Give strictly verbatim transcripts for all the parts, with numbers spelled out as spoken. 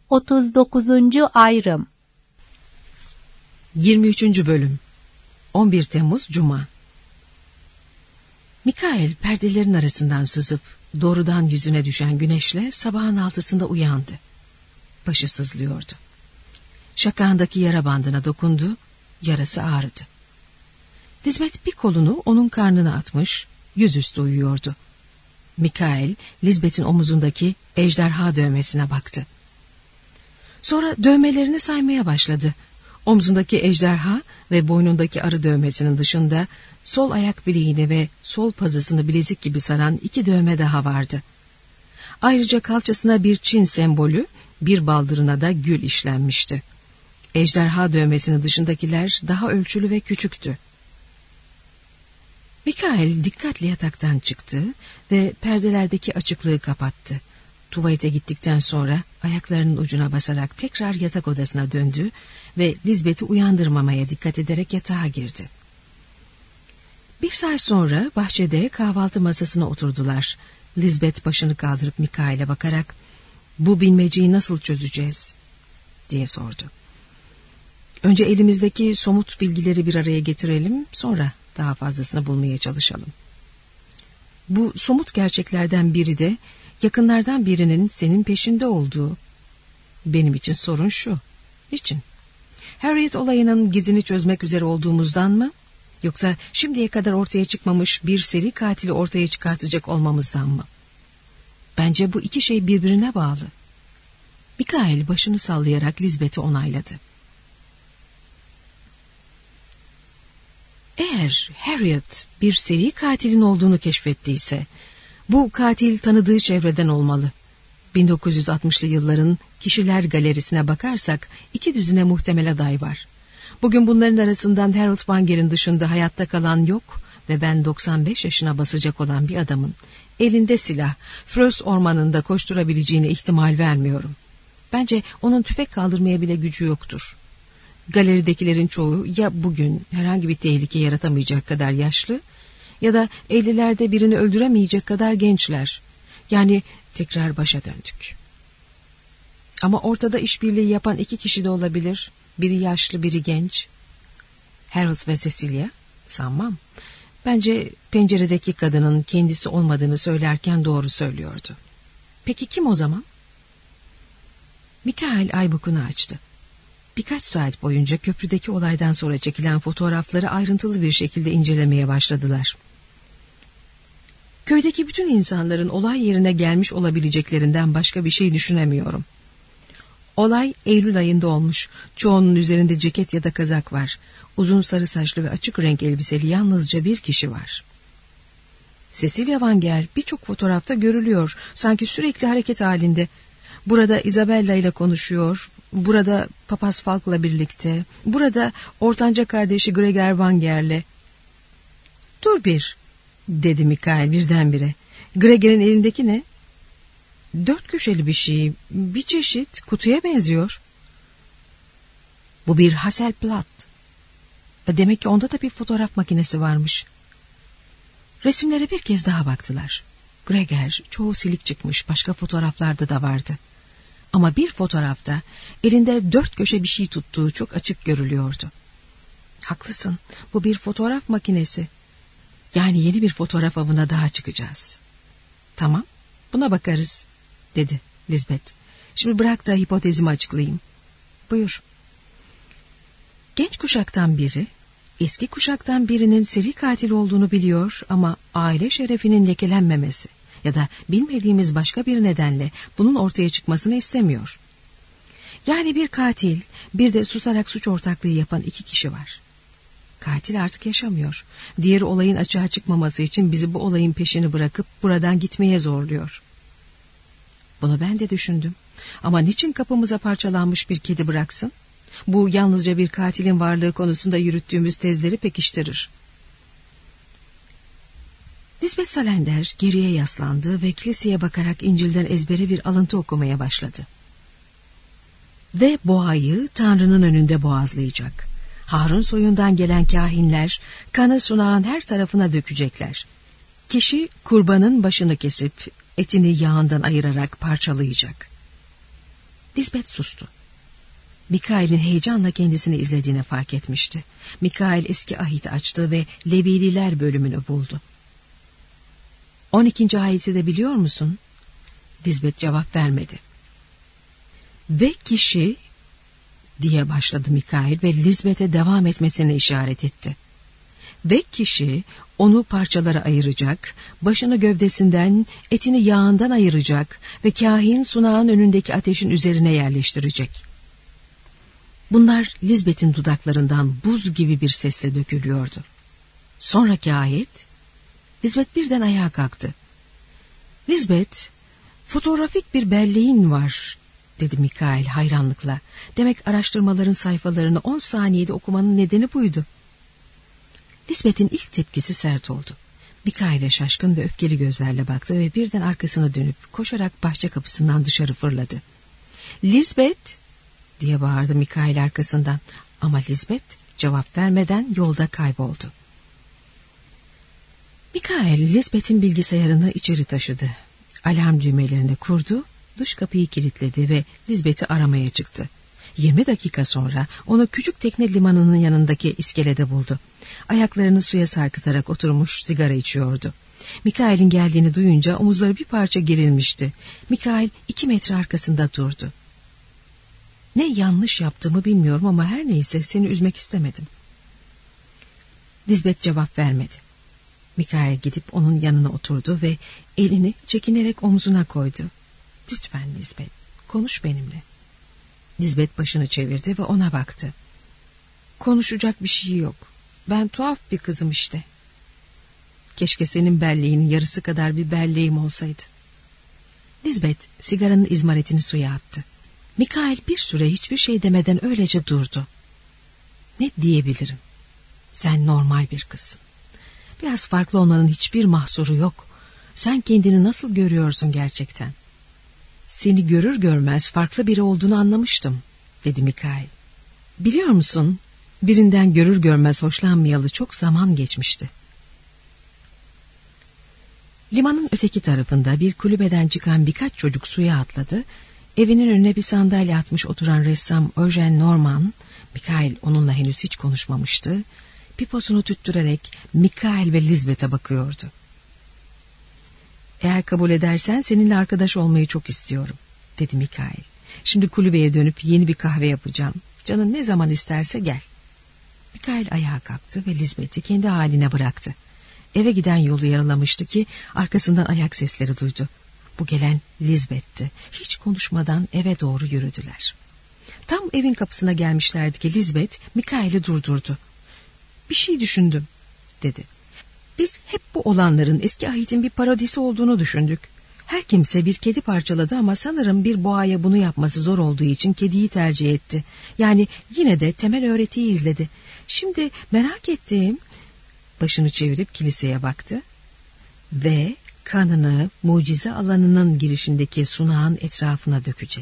otuz dokuzuncu ayrım. yirmi üçüncü bölüm. on bir Temmuz Cuma. Mikail perdelerin arasından sızıp doğrudan yüzüne düşen güneşle sabahın altısında uyandı. Başı sızlıyordu. Şakağındaki yara bandına dokundu, yarası ağrıdı. Lisbeth bir kolunu onun karnına atmış, yüzüstü uyuyordu. Mikail, Lisbeth'in omuzundaki ejderha dövmesine baktı. Sonra dövmelerini saymaya başladı. Omzundaki ejderha ve boynundaki arı dövmesinin dışında sol ayak bileğini ve sol pazısını bilezik gibi saran iki dövme daha vardı. Ayrıca kalçasına bir Çin sembolü, bir baldırına da gül işlenmişti. Ejderha dövmesinin dışındakiler daha ölçülü ve küçüktü. Mikail dikkatle yataktan çıktı ve perdelerdeki açıklığı kapattı. Tuvalete gittikten sonra ayaklarının ucuna basarak tekrar yatak odasına döndü ve Lisbeth'i uyandırmamaya dikkat ederek yatağa girdi. Bir saat sonra bahçede kahvaltı masasına oturdular. Lisbeth başını kaldırıp Mikail'e bakarak "Bu bilmeceyi nasıl çözeceğiz?" diye sordu. "Önce elimizdeki somut bilgileri bir araya getirelim, sonra daha fazlasını bulmaya çalışalım. Bu somut gerçeklerden biri de yakınlardan birinin senin peşinde olduğu. Benim için sorun şu. Niçin? Harriet olayının gizini çözmek üzere olduğumuzdan mı? Yoksa şimdiye kadar ortaya çıkmamış bir seri katili ortaya çıkartacak olmamızdan mı? Bence bu iki şey birbirine bağlı." Mikail başını sallayarak Lisbeth'i onayladı. Eğer Harriet bir seri katilin olduğunu keşfettiyse, bu katil tanıdığı çevreden olmalı. bin dokuz yüz altmışlı yılların kişiler galerisine bakarsak iki düzine muhtemel aday var. Bugün bunların arasından Harold Wanger'in dışında hayatta kalan yok ve ben doksan beş yaşına basacak olan bir adamın elinde silah, Frös ormanında koşturabileceğine ihtimal vermiyorum. Bence onun tüfek kaldırmaya bile gücü yoktur. Galeridekilerin çoğu ya bugün herhangi bir tehlike yaratamayacak kadar yaşlı ya da ellilerde birini öldüremeyecek kadar gençler. Yani tekrar başa döndük. Ama ortada işbirliği yapan iki kişi de olabilir. Biri yaşlı, biri genç. Harold ve Cecilia? Sanmam. Bence penceredeki kadının kendisi olmadığını söylerken doğru söylüyordu. Peki kim o zaman? Mikail aybukunu açtı. Birkaç saat boyunca köprüdeki olaydan sonra çekilen fotoğrafları ayrıntılı bir şekilde incelemeye başladılar. Köydeki bütün insanların olay yerine gelmiş olabileceklerinden başka bir şey düşünemiyorum. Olay Eylül ayında olmuş. Çoğunun üzerinde ceket ya da kazak var. Uzun sarı saçlı ve açık renk elbiseli yalnızca bir kişi var. Cecilia Wanger birçok fotoğrafta görülüyor. Sanki sürekli hareket halinde. Burada Isabella ile konuşuyor. Burada Papaz Falk'la birlikte. Burada ortanca kardeşi Gregor Wanger'le. "Dur bir," dedi Mikail birdenbire. "Gregor'in elindeki ne?" "Dört köşeli bir şey. Bir çeşit kutuya benziyor." "Bu bir Hasselblad. Demek ki onda da bir fotoğraf makinesi varmış." Resimlere bir kez daha baktılar. Gregor çoğu silik çıkmış, başka fotoğraflarda da vardı. Ama bir fotoğrafta elinde dört köşe bir şey tuttuğu çok açık görülüyordu. "Haklısın, bu bir fotoğraf makinesi. Yani yeni bir fotoğraf avına daha çıkacağız." "Tamam, buna bakarız," dedi Lisbeth. "Şimdi bırak da hipotezimi açıklayayım." "Buyur." Genç kuşaktan biri, eski kuşaktan birinin seri katil olduğunu biliyor ama aile şerefinin lekelenmemesi ya da bilmediğimiz başka bir nedenle bunun ortaya çıkmasını istemiyor. Yani bir katil, bir de susarak suç ortaklığı yapan iki kişi var. Katil artık yaşamıyor. Diğeri olayın açığa çıkmaması için bizi bu olayın peşini bırakıp buradan gitmeye zorluyor. Bunu ben de düşündüm. Ama niçin kapımıza parçalanmış bir kedi bıraksın? Bu yalnızca bir katilin varlığı konusunda yürüttüğümüz tezleri pekiştirir. Lisbeth Salander geriye yaslandı ve kiliseye bakarak İncil'den ezbere bir alıntı okumaya başladı. "Ve boğayı Tanrı'nın önünde boğazlayacak. Harun soyundan gelen kahinler kanı sunağın her tarafına dökecekler. Kişi kurbanın başını kesip etini yağından ayırarak parçalayacak." Lisbeth sustu. Mikail'in heyecanla kendisini izlediğini fark etmişti. Mikail eski ahit açtı ve Levililer bölümünü buldu. on ikinci ayeti de biliyor musun? Lisbeth cevap vermedi. Ve kişi diye başladı Mikail ve Lisbeth'e devam etmesini işaret etti. Ve kişi onu parçalara ayıracak, başını gövdesinden, etini yağından ayıracak ve kahin sunağın önündeki ateşin üzerine yerleştirecek. Bunlar Lisbeth'in dudaklarından buz gibi bir sesle dökülüyordu. Sonraki ayet, Lisbeth birden ayağa kalktı. Lisbeth, fotoğrafik bir belleğin var, dedi Mikail hayranlıkla. Demek araştırmaların sayfalarını on saniyede okumanın nedeni buydu. Lisbeth'in ilk tepkisi sert oldu. Mikail'e şaşkın ve öfkeli gözlerle baktı ve birden arkasına dönüp koşarak bahçe kapısından dışarı fırladı. Lisbeth, diye bağırdı Mikail arkasından, ama Lisbeth cevap vermeden yolda kayboldu. Mikail Lisbeth'in bilgisayarını içeri taşıdı. Alarm düğmelerini kurdu, dış kapıyı kilitledi ve Lisbeth'i aramaya çıktı. Yirmi dakika sonra onu küçük tekne limanının yanındaki iskelede buldu. Ayaklarını suya sarkıtarak oturmuş sigara içiyordu. Mikail'in geldiğini duyunca omuzları bir parça gerilmişti. Mikail iki metre arkasında durdu. Ne yanlış yaptığımı bilmiyorum ama her neyse seni üzmek istemedim. Lisbeth cevap vermedi. Mikail gidip onun yanına oturdu ve elini çekinerek omzuna koydu. Lütfen Lisbeth, konuş benimle. Lisbeth başını çevirdi ve ona baktı. Konuşacak bir şey yok. Ben tuhaf bir kızım işte. Keşke senin belleğinin yarısı kadar bir belleğim olsaydı. Lisbeth sigaranın izmaritini suya attı. Mikail bir süre hiçbir şey demeden öylece durdu. Ne diyebilirim? Sen normal bir kızsın. Biraz farklı olmanın hiçbir mahsuru yok. Sen kendini nasıl görüyorsun gerçekten? Seni görür görmez farklı biri olduğunu anlamıştım, dedi Mikail. Biliyor musun, birinden görür görmez hoşlanmayalı çok zaman geçmişti. Limanın öteki tarafında bir kulübeden çıkan birkaç çocuk suya atladı. Evinin önüne bir sandalye atmış oturan ressam Eugene Norman, Mikail onunla henüz hiç konuşmamıştı, piposunu tüttürerek Mikail ve Lisbeth'e bakıyordu. Eğer kabul edersen seninle arkadaş olmayı çok istiyorum, dedi Mikail. Şimdi kulübeye dönüp yeni bir kahve yapacağım. Canın ne zaman isterse gel. Mikail ayağa kalktı ve Lisbeth'i kendi haline bıraktı. Eve giden yolu yaralamıştı ki arkasından ayak sesleri duydu. Bu gelen Lisbeth'ti. Hiç konuşmadan eve doğru yürüdüler. Tam evin kapısına gelmişlerdi ki Lisbeth Mikail'i durdurdu. Bir şey düşündüm, dedi. Biz hep bu olanların eski ahitin bir parodisi olduğunu düşündük. Her kimse bir kedi parçaladı ama sanırım bir boğaya bunu yapması zor olduğu için kediyi tercih etti. Yani yine de temel öğretiyi izledi. Şimdi merak ettiğim... Başını çevirip kiliseye baktı ve kanını mucize alanının girişindeki sunağın etrafına dökecek.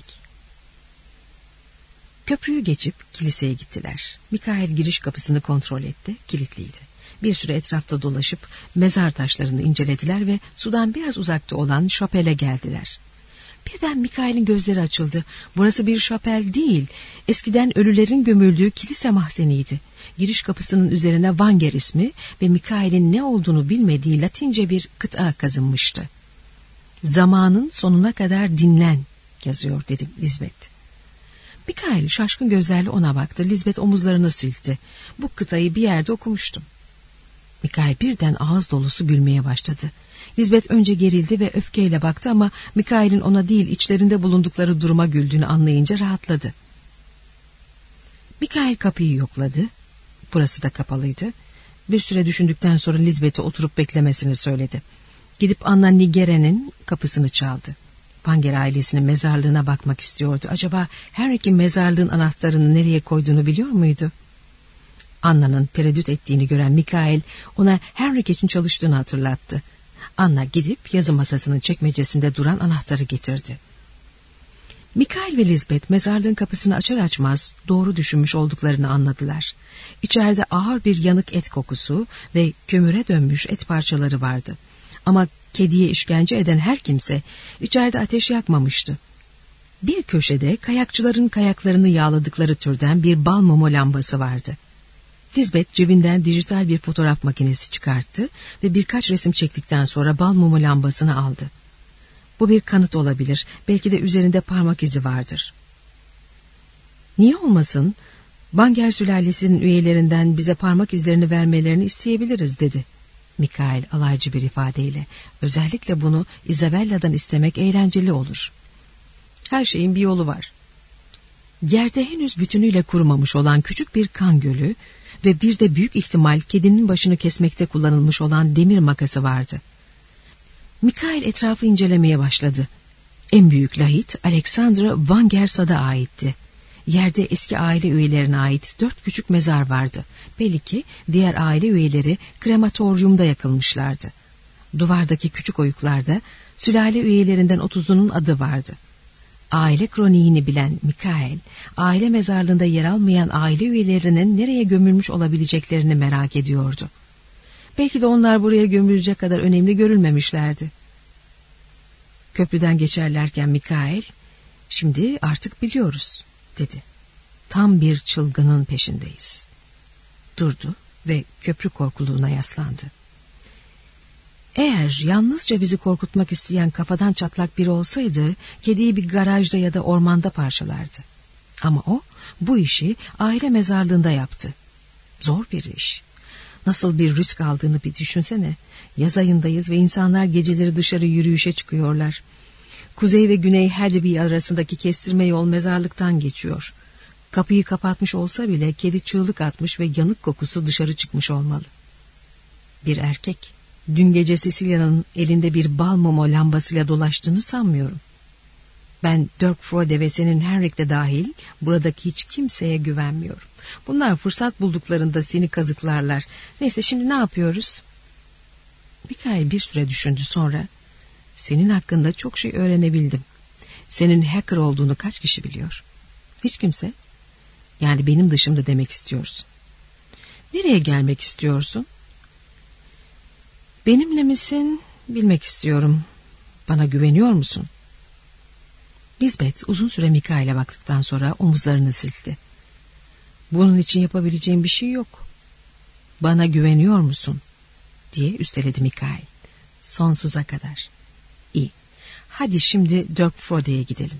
Köprüyü geçip kiliseye gittiler. Mikail giriş kapısını kontrol etti, kilitliydi. Bir süre etrafta dolaşıp mezar taşlarını incelediler ve sudan biraz uzakta olan şapele geldiler. Birden Mikail'in gözleri açıldı. Burası bir şapel değil, eskiden ölülerin gömüldüğü kilise mahzeniydi. Giriş kapısının üzerine Vanger ismi ve Mikail'in ne olduğunu bilmediği Latince bir kıta kazınmıştı. Zamanın sonuna kadar dinlen yazıyor, dedi Lisbeth. Mikail şaşkın gözlerle ona baktı. Lisbeth omuzlarını silkti. Bu kıtayı bir yerde okumuştum. Mikail birden ağız dolusu gülmeye başladı. Lisbeth önce gerildi ve öfkeyle baktı ama Mikail'in ona değil içlerinde bulundukları duruma güldüğünü anlayınca rahatladı. Mikail kapıyı yokladı. Burası da kapalıydı. Bir süre düşündükten sonra Lisbeth'e oturup beklemesini söyledi. Gidip Anna Nigere'nin kapısını çaldı. Vanger ailesinin mezarlığına bakmak istiyordu. Acaba Henrik'in mezarlığın anahtarını nereye koyduğunu biliyor muydu? Anna'nın tereddüt ettiğini gören Mikail ona Henrik için çalıştığını hatırlattı. Anna gidip yazı masasının çekmecesinde duran anahtarı getirdi. Mikail ve Lisbeth mezarlığın kapısını açar açmaz doğru düşünmüş olduklarını anladılar. İçeride ağır bir yanık et kokusu ve kömüre dönmüş et parçaları vardı. Ama kediye işkence eden her kimse içeride ateş yakmamıştı. Bir köşede kayakçıların kayaklarını yağladıkları türden bir bal mumu lambası vardı. Lisbeth cebinden dijital bir fotoğraf makinesi çıkarttı ve birkaç resim çektikten sonra bal mumu lambasını aldı. Bu bir kanıt olabilir, belki de üzerinde parmak izi vardır. Niye olmasın? Banger sülalesinin üyelerinden bize parmak izlerini vermelerini isteyebiliriz dedi Mikael alaycı bir ifadeyle. Özellikle bunu Isabella'dan istemek eğlenceli olur. Her şeyin bir yolu var. Yerde henüz bütünüyle kurumamış olan küçük bir kan gölü ve bir de büyük ihtimal kedinin başını kesmekte kullanılmış olan demir makası vardı. Mikael etrafı incelemeye başladı. En büyük lahit Alexandra Van Gersa'da aitti. Yerde eski aile üyelerine ait dört küçük mezar vardı. Belli ki diğer aile üyeleri krematoryumda yakılmışlardı. Duvardaki küçük oyuklarda sülale üyelerinden otuzunun adı vardı. Aile kroniğini bilen Mikael, aile mezarlığında yer almayan aile üyelerinin nereye gömülmüş olabileceklerini merak ediyordu. Belki de onlar buraya gömülecek kadar önemli görülmemişlerdi. Köprüden geçerlerken Mikael, "Şimdi artık biliyoruz," dedi. "Tam bir çılgının peşindeyiz." Durdu ve köprü korkuluğuna yaslandı. Eğer yalnızca bizi korkutmak isteyen kafadan çatlak biri olsaydı, kediyi bir garajda ya da ormanda parçalardı. Ama o, bu işi aile mezarlığında yaptı. Zor bir iş. Nasıl bir risk aldığını bir düşünsene. Yaz ayındayız ve insanlar geceleri dışarı yürüyüşe çıkıyorlar. Kuzey ve Güney Hadley arasındaki kestirme yol mezarlıktan geçiyor. Kapıyı kapatmış olsa bile kedi çığlık atmış ve yanık kokusu dışarı çıkmış olmalı. Bir erkek, dün gece Cecilia'nın elinde bir bal mumu lambasıyla dolaştığını sanmıyorum. Ben Dirk Frode ve senin Henrik de dahil buradaki hiç kimseye güvenmiyorum. Bunlar fırsat bulduklarında seni kazıklarlar. Neyse, şimdi ne yapıyoruz? Mikael bir süre düşündü, sonra senin hakkında çok şey öğrenebildim. Senin hacker olduğunu kaç kişi biliyor? Hiç kimse. Yani benim dışımda demek istiyorsun. Nereye gelmek istiyorsun? Benimle misin? Bilmek istiyorum. Bana güveniyor musun? Lisbeth uzun süre Mikael'e baktıktan sonra omuzlarını sildi. Bunun için yapabileceğim bir şey yok. Bana güveniyor musun? Diye üsteledi Mikael. Sonsuza kadar. İyi. Hadi şimdi Dirk Frode'ye gidelim.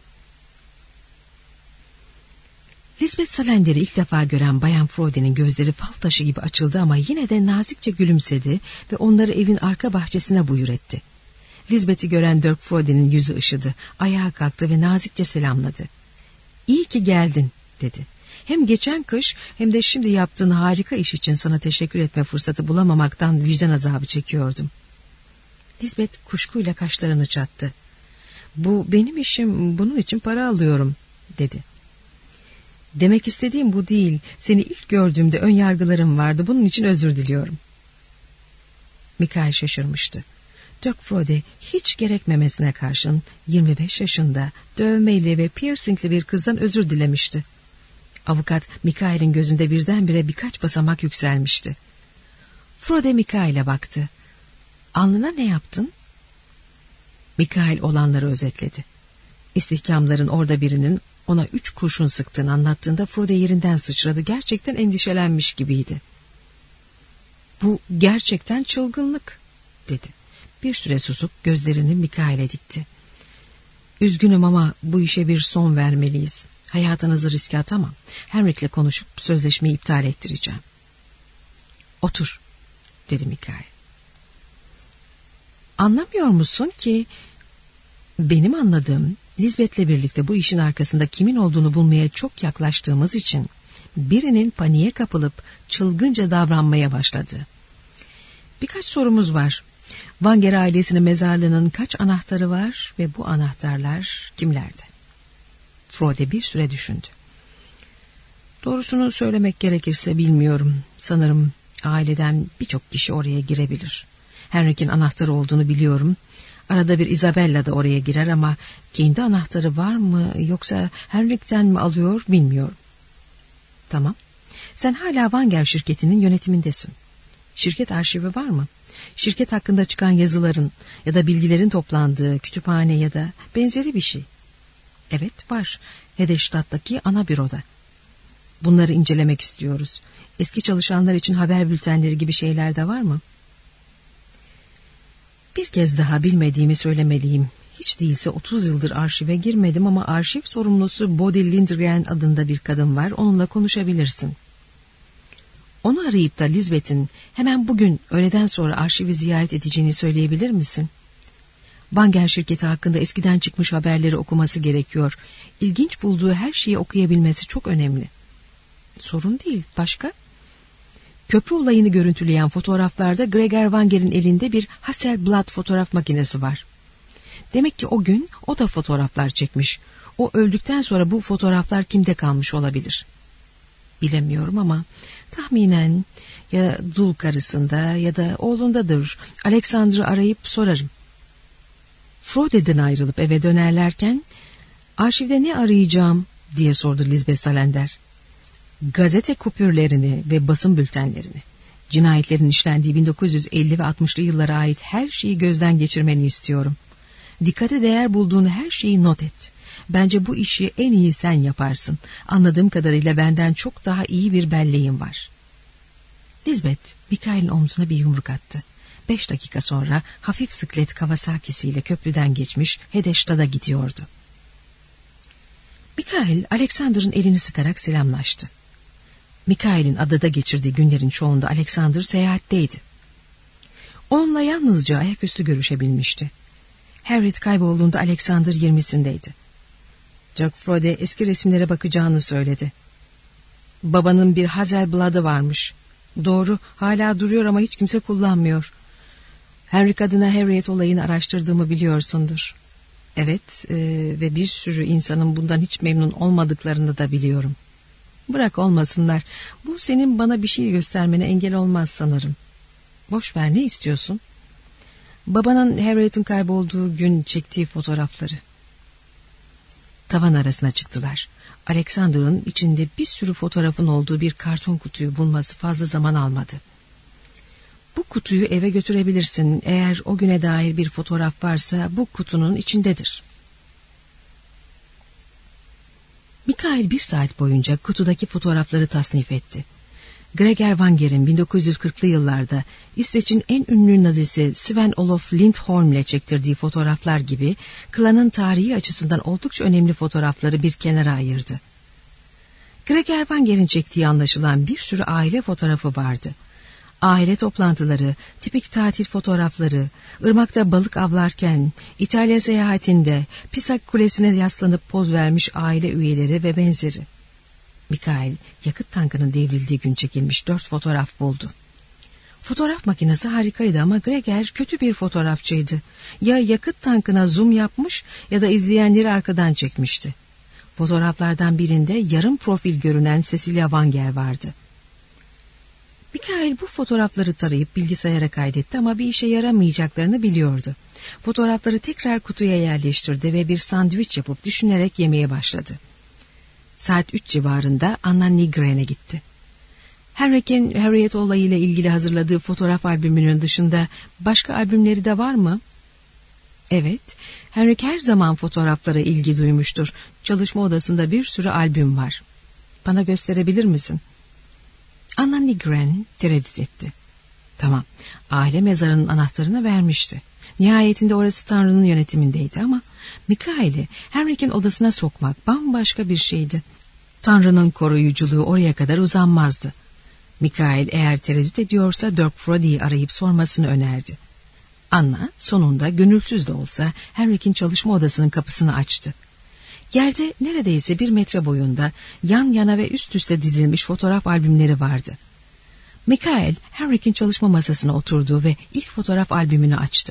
Lisbeth Salender'i ilk defa gören Bayan Frode'nin gözleri fal taşı gibi açıldı ama yine de nazikçe gülümsedi ve onları evin arka bahçesine buyur etti. Lisbeth'i gören Dirk Frode'nin yüzü ışıdı, ayağa kalktı ve nazikçe selamladı. "İyi ki geldin," dedi. "Hem geçen kış hem de şimdi yaptığın harika iş için sana teşekkür etme fırsatı bulamamaktan vicdan azabı çekiyordum." Lisbeth kuşkuyla kaşlarını çattı. "Bu benim işim, bunun için para alıyorum," dedi. "Demek istediğim bu değil. Seni ilk gördüğümde ön yargılarım vardı. Bunun için özür diliyorum." Mikael şaşırmıştı. Dirk Frode hiç gerekmemesine karşın yirmi beş yaşında dövmeli ve piercingli bir kızdan özür dilemişti. Avukat Mikael'in gözünde birdenbire birkaç basamak yükselmişti. Frode Mikael'e baktı. "Alnına ne yaptın?" Mikael olanları özetledi. İstihkamların orada birinin ona üç kurşun sıktığını anlattığında Frode yerinden sıçradı. Gerçekten endişelenmiş gibiydi. "Bu gerçekten çılgınlık," dedi. Bir süre susup gözlerini Mikael'e dikti. "Üzgünüm ama bu işe bir son vermeliyiz. Hayatınızı riske atamam. Henrik'le konuşup sözleşmeyi iptal ettireceğim." "Otur," dedi Mikael. "Anlamıyor musun ki?" "Benim anladığım, Lisbeth'le birlikte bu işin arkasında kimin olduğunu bulmaya çok yaklaştığımız için birinin paniğe kapılıp çılgınca davranmaya başladı. Birkaç sorumuz var. Vanger ailesinin mezarlığının kaç anahtarı var ve bu anahtarlar kimlerde?" Frode bir süre düşündü. "Doğrusunu söylemek gerekirse bilmiyorum. Sanırım aileden birçok kişi oraya girebilir. Henrik'in anahtarı olduğunu biliyorum. Arada bir Isabella da oraya girer ama kendi anahtarı var mı yoksa Henrik'ten mi alıyor bilmiyorum." "Tamam. Sen hala Vanger şirketinin yönetimindesin. Şirket arşivi var mı? Şirket hakkında çıkan yazıların ya da bilgilerin toplandığı kütüphane ya da benzeri bir şey." Evet, var. Hedestad'daki ana büroda. Bunları incelemek istiyoruz. Eski çalışanlar için haber bültenleri gibi şeyler de var mı? Bir kez daha bilmediğimi söylemeliyim. Hiç değilse otuz yıldır arşive girmedim ama arşiv sorumlusu Bodil Lindgren adında bir kadın var. Onunla konuşabilirsin. Onu arayıp da Lisbeth'in hemen bugün öğleden sonra arşivi ziyaret edeceğini söyleyebilir misin? Wanger şirketi hakkında eskiden çıkmış haberleri okuması gerekiyor. İlginç bulduğu her şeyi okuyabilmesi çok önemli. Sorun değil. Başka? Köprü olayını görüntüleyen fotoğraflarda Gregor Wanger'in elinde bir Hasselblad fotoğraf makinesi var. Demek ki o gün o da fotoğraflar çekmiş. O öldükten sonra bu fotoğraflar kimde kalmış olabilir? Bilemiyorum ama tahminen ya dul karısında ya da oğlundadır. Alexander'ı arayıp sorarım. Frode'den ayrılıp eve dönerlerken arşivde ne arayacağım diye sordu Lisbeth Salander. Gazete kupürlerini ve basın bültenlerini, cinayetlerin işlendiği bin dokuz yüz elli ve altmışlı yıllara ait her şeyi gözden geçirmeni istiyorum. Dikkate değer bulduğun her şeyi not et. Bence bu işi en iyi sen yaparsın. Anladığım kadarıyla benden çok daha iyi bir belleğin var. Lisbeth, Mikael'in omzuna bir yumruk attı. Beş dakika sonra hafif sıklet Kawasaki'siyle köprüden geçmiş Hedestad'a gidiyordu. Mikael, Alexander'ın elini sıkarak selamlaştı. Mikael'in adada geçirdiği günlerin çoğunda Alexander seyahatteydi. Onunla yalnızca ayaküstü görüşebilmişti. Harriet kaybolduğunda Alexander yirmisindeydi. Jack Frode eski resimlere bakacağını söyledi. Babanın bir Hasselblad'ı varmış. Doğru, hala duruyor ama hiç kimse kullanmıyor. Henrik adına Harriet olayını araştırdığımı biliyorsundur. Evet e, ve bir sürü insanın bundan hiç memnun olmadıklarını da biliyorum. Bırak olmasınlar. Bu senin bana bir şey göstermene engel olmaz sanırım. Boş ver, ne istiyorsun? Babanın Harriet'in kaybolduğu gün çektiği fotoğrafları. Tavan arasına çıktılar. Alexander'ın içinde bir sürü fotoğrafın olduğu bir karton kutuyu bulması fazla zaman almadı. Bu kutuyu eve götürebilirsin. Eğer o güne dair bir fotoğraf varsa bu kutunun içindedir. Mikael bir saat boyunca kutudaki fotoğrafları tasnif etti. Gregor Wanger'in bin dokuz yüz kırklı yıllarda İsveç'in en ünlü nazisi Sven-Olof Lindholm ile çektirdiği fotoğraflar gibi klanın tarihi açısından oldukça önemli fotoğrafları bir kenara ayırdı. Gregor Wanger'in çektiği anlaşılan bir sürü aile fotoğrafı vardı. Aile toplantıları, tipik tatil fotoğrafları, ırmakta balık avlarken, İtalya seyahatinde, Pisak Kulesi'ne yaslanıp poz vermiş aile üyeleri ve benzeri. Mikael, yakıt tankının devrildiği gün çekilmiş dört fotoğraf buldu. Fotoğraf makinesi harikaydı ama Gregor kötü bir fotoğrafçıydı. Ya yakıt tankına zoom yapmış ya da izleyenleri arkadan çekmişti. Fotoğraflardan birinde yarım profil görünen Cecilia Wanger vardı. Mikael bu fotoğrafları tarayıp bilgisayara kaydetti ama bir işe yaramayacaklarını biliyordu. Fotoğrafları tekrar kutuya yerleştirdi ve bir sandviç yapıp düşünerek yemeye başladı. Saat üç civarında Anna Nygren'e gitti. Henrik'in Harriet olayıyla ilgili hazırladığı fotoğraf albümünün dışında başka albümleri de var mı? Evet, Henrik her zaman fotoğraflara ilgi duymuştur. Çalışma odasında bir sürü albüm var. Bana gösterebilir misin? Anna Nygren tereddüt etti. Tamam, aile mezarının anahtarını vermişti. Nihayetinde orası Tanrı'nın yönetimindeydi ama Mikael'i Henrik'in odasına sokmak bambaşka bir şeydi. Tanrı'nın koruyuculuğu oraya kadar uzanmazdı. Mikael eğer tereddüt ediyorsa Dirk Frode'yi arayıp sormasını önerdi. Anna sonunda gönülsüz de olsa Henrik'in çalışma odasının kapısını açtı. Yerde neredeyse bir metre boyunda yan yana ve üst üste dizilmiş fotoğraf albümleri vardı. Mikael Henrik'in çalışma masasına oturdu ve ilk fotoğraf albümünü açtı.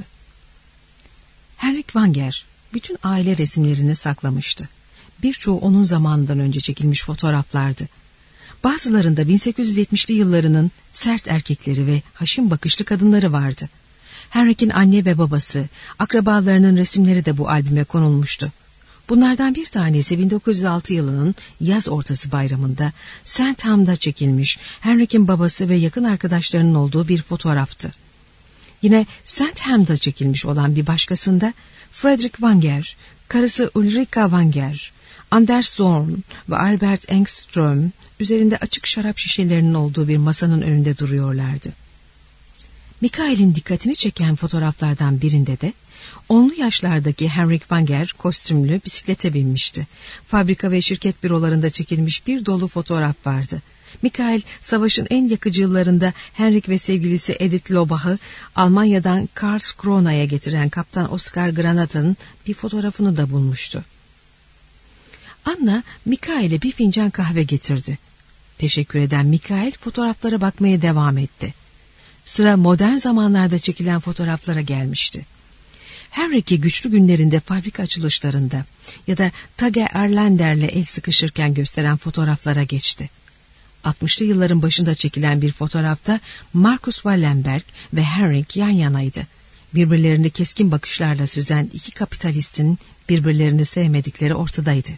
Henrik Wanger bütün aile resimlerini saklamıştı. Birçoğu onun zamanından önce çekilmiş fotoğraflardı. Bazılarında bin sekiz yüz yetmişli yıllarının sert erkekleri ve haşin bakışlı kadınları vardı. Henrik'in anne ve babası, akrabalarının resimleri de bu albüme konulmuştu. Bunlardan bir tanesi bin dokuz yüz altı yılının yaz ortası bayramında Sandham'da çekilmiş Henrik'in babası ve yakın arkadaşlarının olduğu bir fotoğraftı. Yine Sandham'da çekilmiş olan bir başkasında Fredrik Wanger, karısı Ulrika Wanger, Anders Zorn ve Albert Engström üzerinde açık şarap şişelerinin olduğu bir masanın önünde duruyorlardı. Mikael'in dikkatini çeken fotoğraflardan birinde de onlu yaşlardaki Henrik Wanger kostümlü bisiklete binmişti. Fabrika ve şirket bürolarında çekilmiş bir dolu fotoğraf vardı. Mikael, savaşın en yakıcı yıllarında Henrik ve sevgilisi Edith Lobach'ı Almanya'dan Karlskrona'ya getiren Kaptan Oskar Granata'nın bir fotoğrafını da bulmuştu. Anna, Mikael'e bir fincan kahve getirdi. Teşekkür eden Mikael fotoğraflara bakmaya devam etti. Sıra modern zamanlarda çekilen fotoğraflara gelmişti. Henrik'i güçlü günlerinde fabrika açılışlarında ya da Tage Erlander'le el sıkışırken gösteren fotoğraflara geçti. altmışlı yılların başında çekilen bir fotoğrafta Marcus Wallenberg ve Henrik yan yanaydı. Birbirlerini keskin bakışlarla süzen iki kapitalistin birbirlerini sevmedikleri ortadaydı.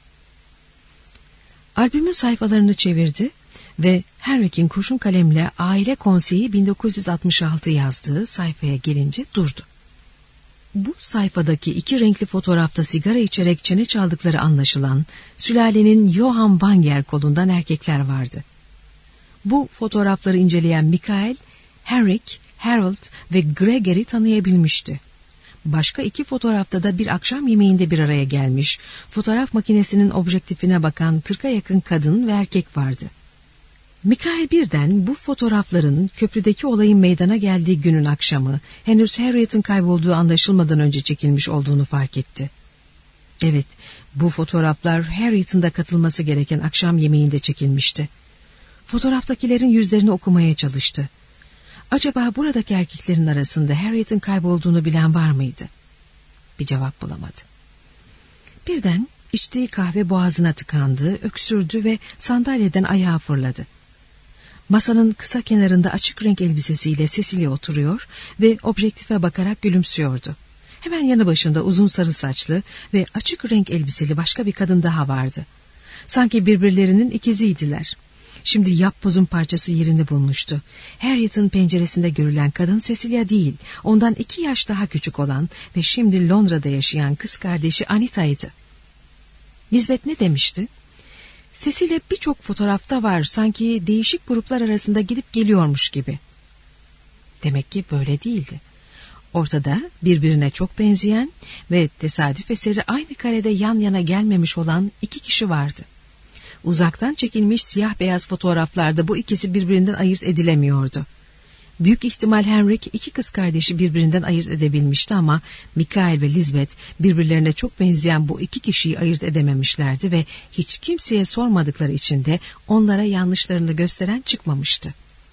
Albümün sayfalarını çevirdi ve Henrik'in kurşun kalemle Aile Konseyi bin dokuz yüz altmış altı yazdığı sayfaya gelince durdu. Bu sayfadaki iki renkli fotoğrafta sigara içerek çene çaldıkları anlaşılan sülalenin Johann Wanger kolundan erkekler vardı. Bu fotoğrafları inceleyen Mikael, Henrik, Harold ve Gregory tanıyabilmişti. Başka iki fotoğrafta da bir akşam yemeğinde bir araya gelmiş, fotoğraf makinesinin objektifine bakan kırka yakın kadın ve erkek vardı. Mikael birden bu fotoğrafların köprüdeki olayın meydana geldiği günün akşamı, henüz Harriet'in kaybolduğu anlaşılmadan önce çekilmiş olduğunu fark etti. Evet, bu fotoğraflar Harriet'in de katılması gereken akşam yemeğinde çekilmişti. Fotoğraftakilerin yüzlerini okumaya çalıştı. Acaba buradaki erkeklerin arasında Harriet'in kaybolduğunu bilen var mıydı? Bir cevap bulamadı. Birden içtiği kahve boğazına tıkandı, öksürdü ve sandalyeden ayağa fırladı. Masanın kısa kenarında açık renk elbisesiyle Cecilia oturuyor ve objektife bakarak gülümsüyordu. Hemen yanı başında uzun sarı saçlı ve açık renk elbiseli başka bir kadın daha vardı. Sanki birbirlerinin ikiziydiler. Şimdi yapbozun parçası yerini bulmuştu. Harriet'in penceresinde görülen kadın Cecilia değil, ondan iki yaş daha küçük olan ve şimdi Londra'da yaşayan kız kardeşi Anita'ydı. Lisbeth ne demişti? Cecilia birçok fotoğrafta var, sanki değişik gruplar arasında gidip geliyormuş gibi. Demek ki böyle değildi. Ortada birbirine çok benzeyen ve tesadüf eseri aynı karede yan yana gelmemiş olan iki kişi vardı. Uzaktan çekilmiş siyah beyaz fotoğraflarda bu ikisi birbirinden ayırt edilemiyordu. Büyük ihtimal Henrik iki kız kardeşi birbirinden ayırt edebilmişti ama Mikael ve Lisbeth birbirlerine çok benzeyen bu iki kişiyi ayırt edememişlerdi ve hiç kimseye sormadıkları için de onlara yanlışlarını gösteren çıkmamıştı.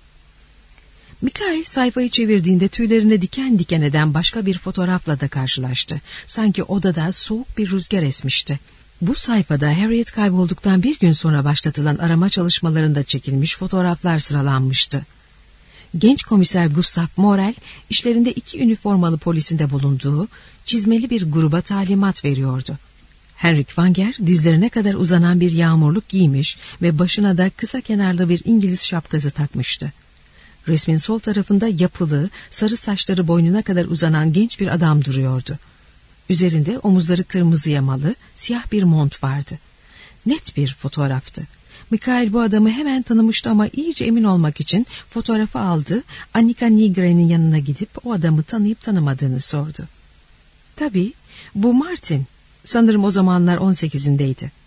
Mikael sayfayı çevirdiğinde tüylerine diken diken eden başka bir fotoğrafla da karşılaştı. Sanki odada soğuk bir rüzgar esmişti. Bu sayfada Harriet kaybolduktan bir gün sonra başlatılan arama çalışmalarında çekilmiş fotoğraflar sıralanmıştı. Genç komiser Gustav Morel, işlerinde iki üniformalı polisinde bulunduğu çizmeli bir gruba talimat veriyordu. Henrik Wanger dizlerine kadar uzanan bir yağmurluk giymiş ve başına da kısa kenarlı bir İngiliz şapkası takmıştı. Resmin sol tarafında yapılı, sarı saçları boynuna kadar uzanan genç bir adam duruyordu. Üzerinde omuzları kırmızı yamalı, siyah bir mont vardı. Net bir fotoğraftı. Mikael bu adamı hemen tanımıştı ama iyice emin olmak için fotoğrafı aldı, Annika Nygren'in yanına gidip o adamı tanıyıp tanımadığını sordu. Tabii, bu Martin. Sanırım o zamanlar on sekizindeydi.